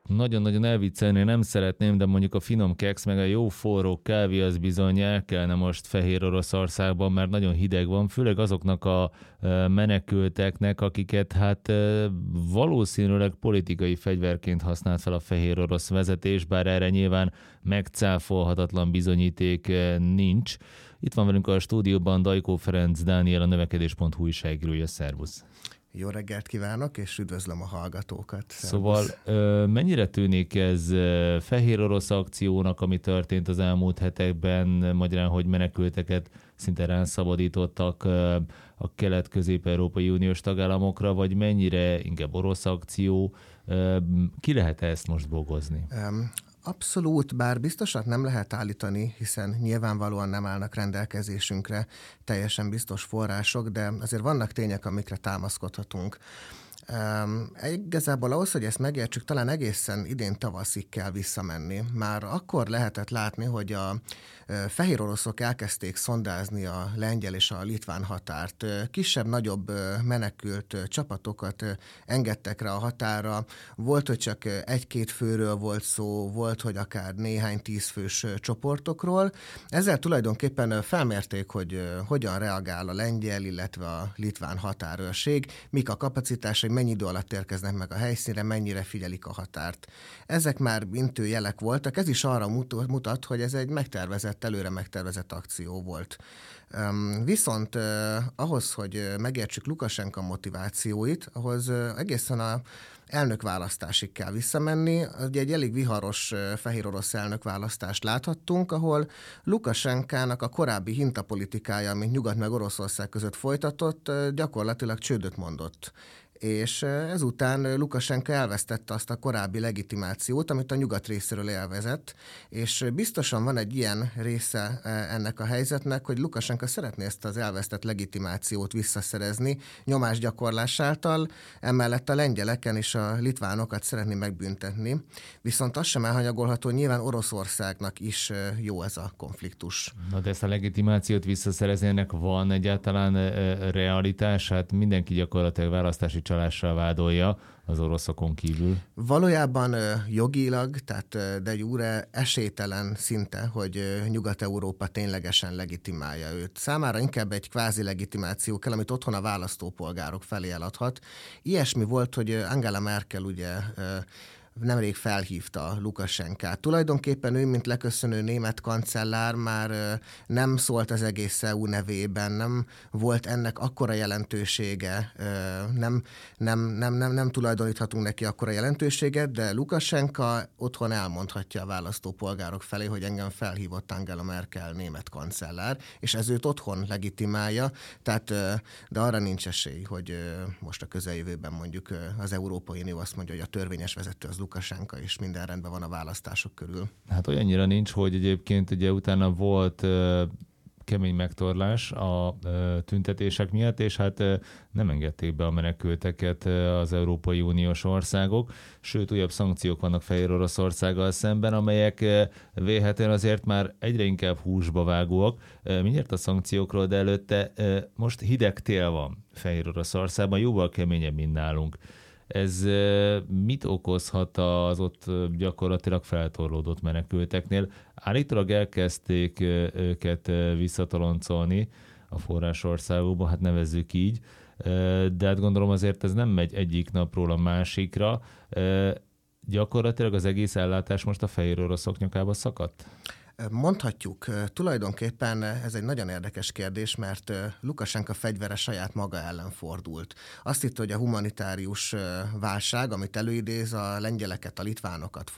nagyon-nagyon elviccelni nem szeretném, de mondjuk a finom keksz meg a jó forró kávé az bizony elkelne most Fehér Oroszországban, mert nagyon hideg van, főleg azoknak a menekülteknek, akiket hát valószínűleg politikai fegyverként használt fel a fehér orosz vezetés, bár erre nyilván megcáfolhatatlan bizonyíték nincs. Itt van velünk a stúdióban Dajkó Ferenc Dániel, a növekedés.hu újságírója. Szervusz! Jó reggelt kívánok, és üdvözlöm a hallgatókat. Szóval mennyire tűnik ez fehér orosz akciónak, ami történt az elmúlt hetekben, magyarán, hogy menekülteket szinte ránszabadítottak a kelet-közép-európai uniós tagállamokra, vagy mennyire inkább orosz akció? Ki lehet ezt most bogozni? Abszolút, bár biztosat nem lehet állítani, hiszen nyilvánvalóan nem állnak rendelkezésünkre teljesen biztos források, de azért vannak tények, amikre támaszkodhatunk. Igazából ahhoz, hogy ezt megértsük, talán egészen idén tavaszig kell visszamenni. Már akkor lehetett látni, hogy a fehér oroszok elkezdték szondázni a lengyel és a litván határt. Kisebb-nagyobb menekült csapatokat engedtek rá a határa. Volt, hogy csak egy-két főről volt szó, volt, hogy akár néhány 10 fős csoportokról. Ezzel tulajdonképpen felmérték, hogy hogyan reagál a lengyel, illetve a litván határőrség, mik a kapacitásai, mennyi idő alatt érkeznek meg a helyszínre, mennyire figyelik a határt. Ezek már jelek voltak, ez is arra mutat, hogy ez egy előre megtervezett akció volt. Viszont ahhoz, hogy megértsük Lukasenka motivációit, ahhoz egészen a elnökválasztásig kell visszamenni. Ugye egy elég viharos fehér orosz elnökválasztást láthattunk, ahol Lukasenkának a korábbi hintapolitikája, amit Nyugat meg Oroszország között folytatott, gyakorlatilag csődöt mondott. És ezután Lukasenka elvesztette azt a korábbi legitimációt, amit a nyugat részéről élvezett, és biztosan van egy ilyen része ennek a helyzetnek, hogy Lukasenka szeretné ezt az elvesztett legitimációt visszaszerezni nyomásgyakorlás által, emellett a lengyeleken és a litvánokat szeretné megbüntetni. Viszont az sem elhanyagolható, hogy nyilván Oroszországnak is jó ez a konfliktus. Na de ezt a legitimációt visszaszerezni, ennek van egyáltalán realitás? Hát mindenki gyakorlatilag választási csalással vádolja az oroszokon kívül. Valójában jogilag, tehát de jure esélytelen szinte, hogy Nyugat-Európa ténylegesen legitimálja őt. Számára inkább egy kvázi legitimáció kell, amit otthon a választópolgárok felé eladhat. Ilyesmi volt, hogy Angela Merkel ugye nemrég felhívta Lukasenkát. Tulajdonképpen ő, mint leköszönő német kancellár már nem szólt az egész EU nevében, nem volt ennek akkora jelentősége, nem tulajdoníthatunk neki akkora jelentőséget, de Lukasenka otthon elmondhatja a választópolgárok felé, hogy engem felhívott Angela Merkel német kancellár, és ez őt otthon legitimálja, tehát, de arra nincs esély, hogy most a közeljövőben mondjuk az Európai Unió azt mondja, hogy a törvényes vezető az Lukasenka, és minden rendben van a választások körül. Hát olyannyira nincs, hogy egyébként ugye utána volt kemény megtorlás a tüntetések miatt, és hát nem engedték be a menekülteket az Európai Uniós országok, sőt újabb szankciók vannak Fehér Oroszországgal szemben, amelyek vélhetően azért már egyre inkább húsba vágóak. Mindjárt a szankciókról, de előtte most hideg tél van Fehér Oroszországban, jóval keményebb, mint nálunk. Ez mit okozhat az ott gyakorlatilag feltorlódott menekülteknél? Állítólag elkezdték őket visszatoloncolni a forrásországokba, hát nevezzük így, de hát gondolom azért ez nem megy egyik napról a másikra. Gyakorlatilag az egész ellátás most a fehér oroszok nyakába szakadt? Mondhatjuk, tulajdonképpen ez egy nagyon érdekes kérdés, mert Lukasenka fegyvere saját maga ellen fordult. Azt hitt, hogy a humanitárius válság, amit előidéz, a lengyeleket, a litvánokat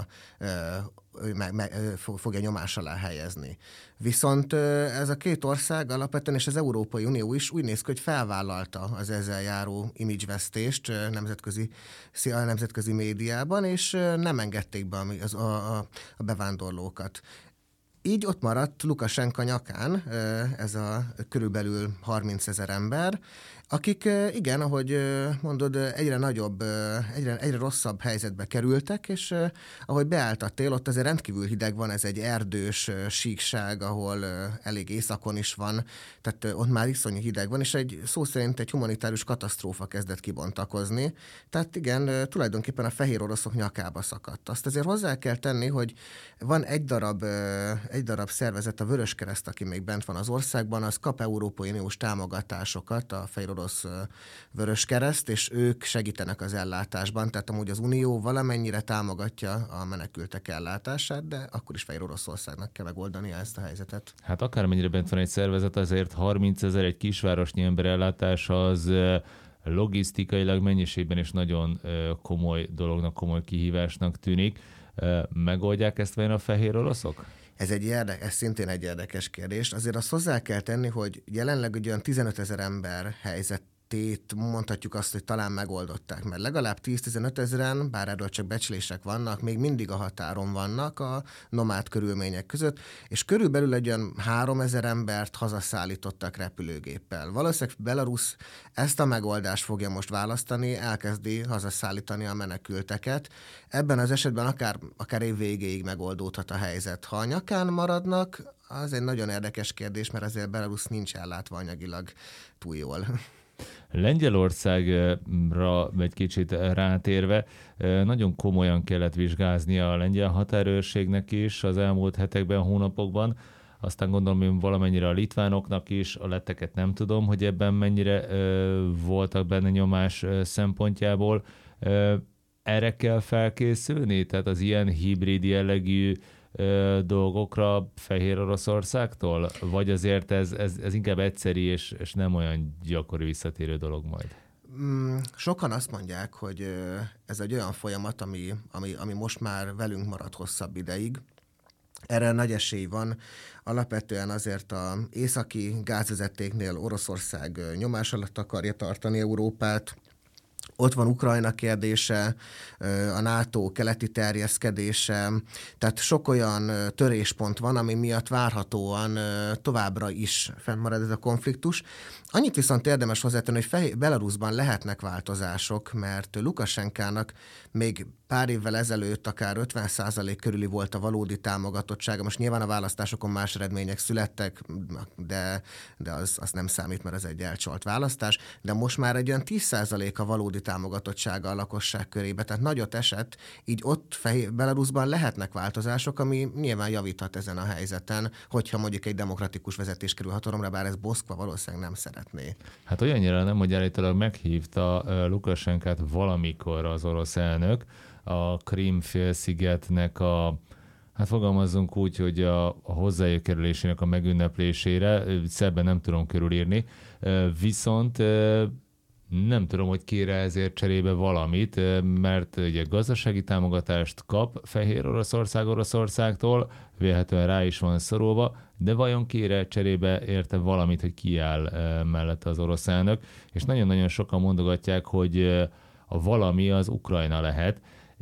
fogja nyomás alá helyezni. Viszont ez a két ország alapvetően, és az Európai Unió is úgy néz ki, hogy felvállalta az ezzel járó imidzsvesztést nemzetközi médiában, és nem engedték be a bevándorlókat. Így ott maradt Lukasenka nyakán ez a körülbelül 30 000 ember, Akik igen, ahogy mondod, egyre nagyobb, egyre rosszabb helyzetbe kerültek, és ahogy beállt a tél, ott azért rendkívül hideg van, ez egy erdős síkság, ahol elég északon is van, tehát ott már iszonyú hideg van, és szó szerint egy humanitárius katasztrófa kezdett kibontakozni. Tehát igen, tulajdonképpen a fehér oroszok nyakába szakadt. Azt azért hozzá kell tenni, hogy van egy darab szervezet, a Vöröskereszt, aki még bent van az országban, az kap Európai Uniós támogatásokat, a fehér orosz Vöröskereszt, és ők segítenek az ellátásban, tehát amúgy az Unió valamennyire támogatja a menekültek ellátását, de akkor is Fehér Oroszországnak kell megoldania ezt a helyzetet. Hát akármennyire bent van egy szervezet, azért 30 000 egy kisvárosnyi ember ellátása az logisztikailag mennyiségben is nagyon komoly dolognak, komoly kihívásnak tűnik. Megoldják ezt vajon a fehér oroszok? Ez szintén egy érdekes kérdés. Azért azt hozzá kell tenni, hogy jelenleg olyan 15 000 ember helyzetét mondhatjuk azt, hogy talán megoldották, mert legalább 10-15 000-en, bár erről csak becslések vannak, még mindig a határon vannak a nomád körülmények között, és körülbelül egy olyan 3000 embert hazaszállítottak repülőgéppel. Valószínűleg Belarus ezt a megoldást fogja most választani, elkezdi hazaszállítani a menekülteket. Ebben az esetben akár év végéig megoldódhat a helyzet. Ha a nyakán maradnak, az egy nagyon érdekes kérdés, mert azért Belarus nincs ellátva anyagilag túl jól. Lengyelországra egy kicsit rátérve, nagyon komolyan kellett vizsgáznia a lengyel határőrségnek is az elmúlt hetekben, hónapokban. Aztán gondolom, hogy valamennyire a litvánoknak is, a letteket nem tudom, hogy ebben mennyire voltak benne nyomás szempontjából. Erre kell felkészülni? Tehát az ilyen hibrid jellegű dolgokra Fehér Oroszországtól? Vagy azért ez inkább egyszeri és nem olyan gyakori visszatérő dolog majd? Sokan azt mondják, hogy ez egy olyan folyamat, ami most már velünk marad hosszabb ideig. Erre nagy esély van. Alapvetően azért az északi gázvezetéknél Oroszország nyomás alatt akarja tartani Európát. Ott van Ukrajna kérdése, a NATO keleti terjeszkedése, tehát sok olyan töréspont van, ami miatt várhatóan továbbra is fennmarad ez a konfliktus. Annyit viszont érdemes hozzátenni, hogy Belarusban lehetnek változások, mert Lukasenkának még pár évvel ezelőtt akár 50% körüli volt a valódi támogatottsága. Most nyilván a választásokon más eredmények születtek, de az nem számít, mert ez egy elcsolt választás, de most már egy olyan 10% a valódi támogatottsága a lakosság körébe, tehát nagyot esett, így ott Belarusban lehetnek változások, ami nyilván javíthat ezen a helyzeten, hogyha mondjuk egy demokratikus vezetés kerül hatalomra, bár ez Moszkva valószínűleg nem szeretné. Hát olyannyira nem, hogy állítólag meghívta Lukasenkát valamikor az orosz elnök, a Krím-félszigetnek hát fogalmazzunk úgy, hogy a hozzákerülésének a megünneplésére, szebben nem tudom körülírni, viszont nem tudom, hogy kére ezért cserébe valamit, mert ugye gazdasági támogatást kap Fehér Oroszországtól, vélhetően rá is van szorulva, de vajon kére cserébe érte valamit, hogy kiáll mellette az orosz elnök, és nagyon-nagyon sokan mondogatják, hogy a valami az Ukrajna lehet.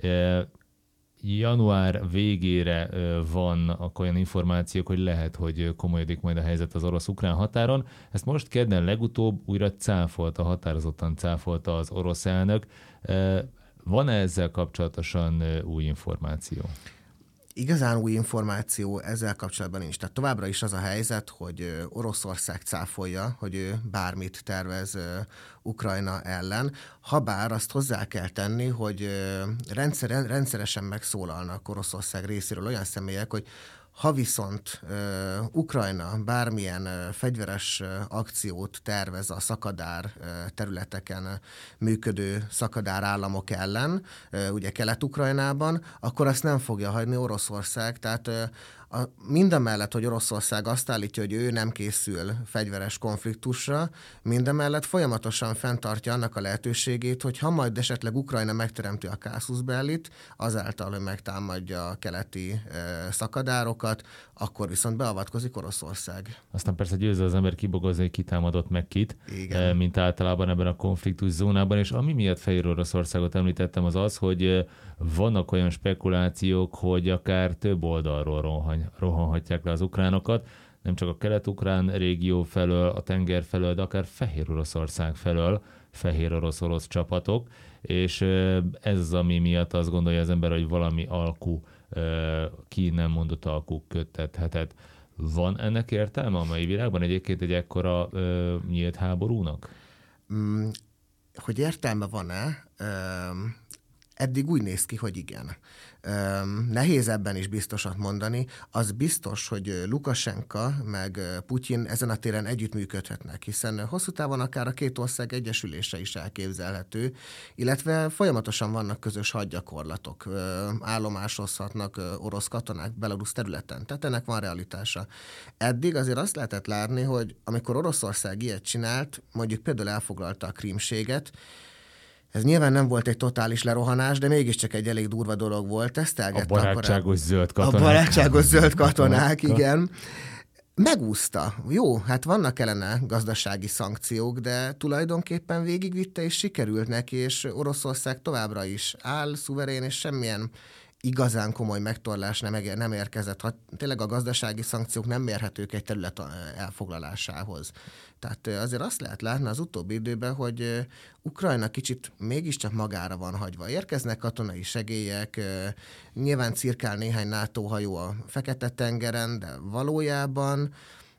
Január végére vannak olyan információk, hogy lehet, hogy komolyodik majd a helyzet az orosz-ukrán határon. Ezt most kedden legutóbb újra határozottan cáfolta az orosz elnök. Van-e ezzel kapcsolatosan új információ? Igazán új információ ezzel kapcsolatban nincs. Tehát továbbra is az a helyzet, hogy Oroszország cáfolja, hogy ő bármit tervez Ukrajna ellen. Habár azt hozzá kell tenni, hogy rendszeresen megszólalnak Oroszország részéről olyan személyek, hogy ha viszont Ukrajna bármilyen fegyveres akciót tervez a szakadár területeken működő szakadár államok ellen, ugye Kelet-Ukrajnában, akkor azt nem fogja hagyni Oroszország. Tehát mindamellett, hogy Oroszország azt állítja, hogy ő nem készül fegyveres konfliktusra, mindamellett folyamatosan fenntartja annak a lehetőségét, hogy ha majd esetleg Ukrajna megteremti a Casus Bellit, azáltal, hogy megtámadja a keleti szakadárokat, akkor viszont beavatkozik Oroszország. Aztán persze győző az ember kibogozni, hogy kitámadott meg kit, igen, mint általában ebben a konfliktus zónában, és ami miatt Fehér Oroszországot említettem, az, hogy vannak olyan spekulációk, hogy akár több oldalról rohanhatják le az ukránokat. nem csak a kelet-ukrán régió felől, a tenger felől, de akár Fehér Oroszország felől, fehér orosz csapatok, és ez az, ami miatt azt gondolja az ember, hogy valami alkú, ki nem mondott alkú köttethetett. Van ennek értelme a mai világban egyébként egy ekkora nyílt háborúnak? Hogy értelme van-e? Eddig úgy néz ki, hogy igen. Nehéz ebben is biztosat mondani. Az biztos, hogy Lukasenka meg Putyin ezen a téren együttműködhetnek, hiszen hosszú távon akár a két ország egyesülése is elképzelhető, illetve folyamatosan vannak közös hadgyakorlatok, állomásozhatnak orosz katonák Belarusz területen, tehát ennek van realitása. Eddig azért azt lehetett látni, hogy amikor Oroszország ilyet csinált, mondjuk például elfoglalta a Krímséget, ez nyilván nem volt egy totális lerohanás, de mégiscsak egy elég durva dolog volt. A barátságos zöld katonák. A barátságos zöld katonák, igen. Megúszta. Jó, hát vannak ellene gazdasági szankciók, de tulajdonképpen végigvitte és sikerült neki, és Oroszország továbbra is áll, szuverén, és semmilyen igazán komoly megtorlás nem érkezett. Ha tényleg a gazdasági szankciók nem mérhetők egy terület elfoglalásához. Tehát azért azt lehet látni az utóbbi időben, hogy Ukrajna kicsit mégiscsak magára van hagyva. Érkeznek katonai segélyek, nyilván cirkál néhány NATO hajó a Fekete-tengeren, de valójában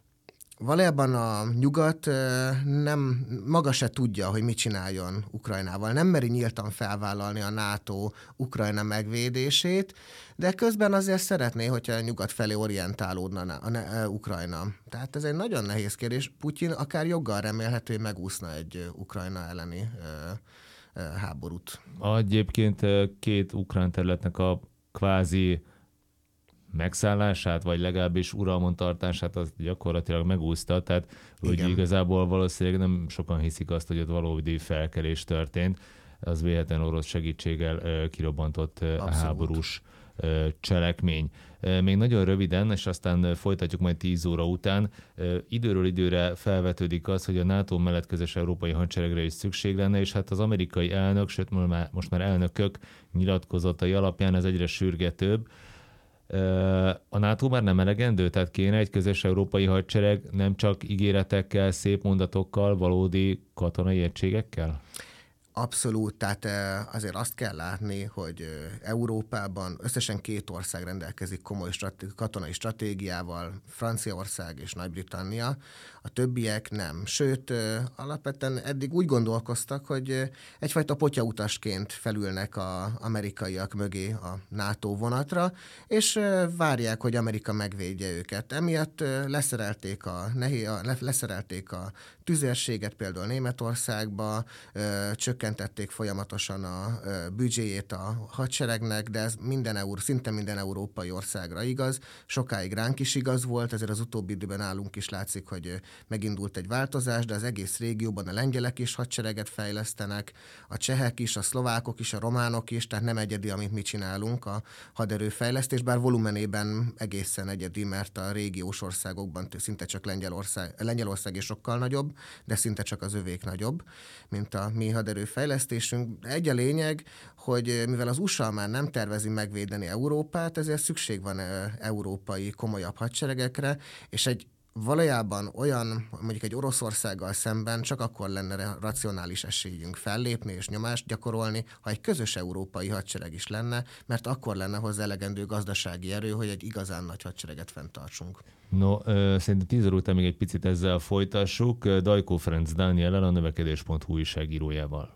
a nyugat nem maga se tudja, hogy mit csináljon Ukrajnával. Nem meri nyíltan felvállalni a NATO Ukrajna megvédését, de közben azért szeretné, hogyha a nyugat felé orientálódna Ukrajna. Tehát ez egy nagyon nehéz kérdés. Putyin akár joggal remélhető, hogy megúszna egy Ukrajna elleni háborút. Egyébként két ukrán területnek a kvázi megszállását, vagy legalábbis uralmon tartását az gyakorlatilag megúszta, tehát hogy igazából valószínűleg nem sokan hiszik azt, hogy ott valódi felkelés történt, az véletlenül orosz segítséggel kirobbantott a háborús cselekmény. Még nagyon röviden, és aztán folytatjuk majd 10 óra után, időről időre felvetődik az, hogy a NATO mellett közös európai hadseregre is szükség lenne, és hát az amerikai elnök, sőt most már elnökök nyilatkozatai alapján ez egyre sürgetőbb. A NATO már nem elegendő, tehát kéne egy közös európai hadsereg nem csak ígéretekkel, szép mondatokkal, valódi katonai egységekkel? Abszolút, tehát azért azt kell látni, hogy Európában összesen 2 ország rendelkezik komoly katonai stratégiával, Franciaország és Nagy-Britannia, a többiek nem. Sőt, alapvetően eddig úgy gondolkoztak, hogy egyfajta potyautasként felülnek az amerikaiak mögé a NATO vonatra, és várják, hogy Amerika megvédje őket. Emiatt leszerelték a tüzérséget például Németországba, csökkentették folyamatosan a büdzséjét a hadseregnek, de ez szinte minden európai országra igaz. Sokáig ránk is igaz volt, ezért az utóbbi időben nálunk is látszik, hogy megindult egy változás, de az egész régióban a lengyelek is hadsereget fejlesztenek, a csehek is, a szlovákok is, a románok is, tehát nem egyedi, amit mi csinálunk a haderőfejlesztés, bár volumenében egészen egyedi, mert a régiós országokban szinte csak Lengyelország is sokkal nagyobb, de szinte csak az övék nagyobb, mint a mi haderőfejlesztésünk. Egy a lényeg, hogy mivel az USA már nem tervezi megvédeni Európát, ezért szükség van európai komolyabb hadseregekre, és valójában olyan, mondjuk egy Oroszországgal szemben csak akkor lenne racionális esélyünk fellépni és nyomást gyakorolni, ha egy közös európai hadsereg is lenne, mert akkor lenne hozzá elegendő gazdasági erő, hogy egy igazán nagy hadsereget fenntartsunk. No, szerintem 10 óra után még egy picit ezzel folytassuk. Dajkó Ferenc Dániellel, a növekedés.hu újságírójával.